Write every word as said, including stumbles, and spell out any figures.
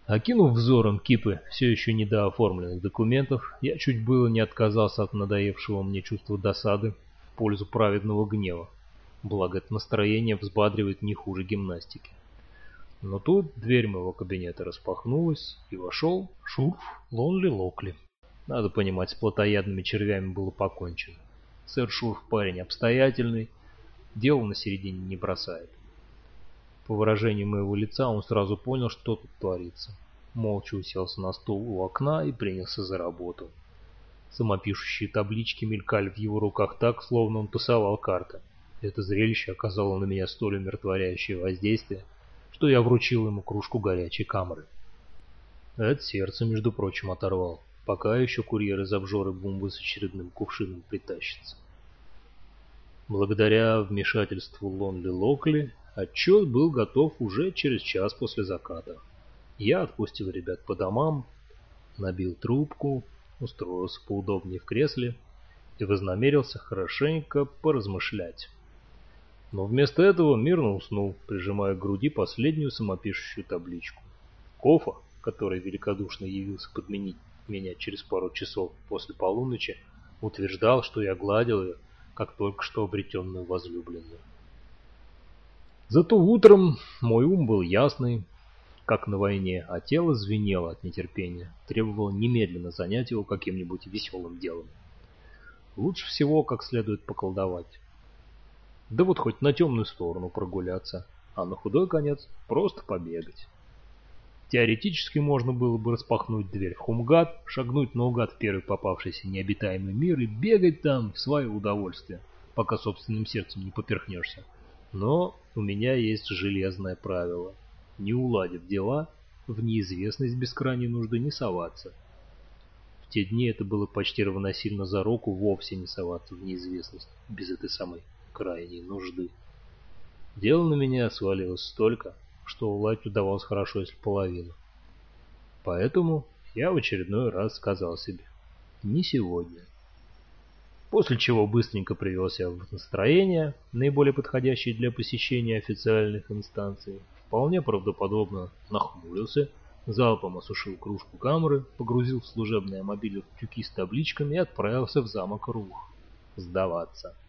Окинув взором кипы все еще недооформленных документов, я чуть было не отказался от надоевшего мне чувства досады в пользу праведного гнева, благо это настроение взбадривает не хуже гимнастики. Но тут дверь моего кабинета распахнулась, и вошел Шурф Лонли Локли. Надо понимать, с плотоядными червями было покончено. Сэр Шурф парень обстоятельный, дело на середине не бросает. По выражению моего лица он сразу понял, что тут творится. Молча уселся на стул у окна и принялся за работу. Самопишущие таблички мелькали в его руках так, словно он тасовал карты. Это зрелище оказало на меня столь умиротворяющее воздействие, что я вручил ему кружку горячей камры. Это сердце, между прочим, оторвал, пока еще курьер из обжоры бомбы с очередным кувшином притащится. Благодаря вмешательству Лонли Локли отчет был готов уже через час после заката. Я отпустил ребят по домам, набил трубку, устроился поудобнее в кресле и вознамерился хорошенько поразмышлять. Но вместо этого мирно уснул, прижимая к груди последнюю самопишущую табличку. Кофа, который великодушно явился подменить меня через пару часов после полуночи, утверждал, что я гладил ее, как только что обретенную возлюбленную. Зато утром мой ум был ясный, как на войне, а тело звенело от нетерпения, требовало немедленно занять его каким-нибудь веселым делом. Лучше всего как следует поколдовать. Да вот хоть на темную сторону прогуляться, а на худой конец просто побегать. Теоретически можно было бы распахнуть дверь в Хумгат, шагнуть наугад в первый попавшийся необитаемый мир и бегать там в свое удовольствие, пока собственным сердцем не поперхнешься. Но у меня есть железное правило. Не уладив дела, в неизвестность без крайней нужды не соваться. В те дни это было почти равносильно зароку вовсе не соваться в неизвестность без этой самой крайней нужды. Дело на меня свалилось столько, что уладить удавалось хорошо, если половину. Поэтому я в очередной раз сказал себе: не сегодня. После чего быстренько привел себя в настроение, наиболее подходящее для посещения официальных инстанций, вполне правдоподобно нахмурился, залпом осушил кружку камры, погрузил в служебное мобиле тюки с табличками и отправился в замок Рух сдаваться.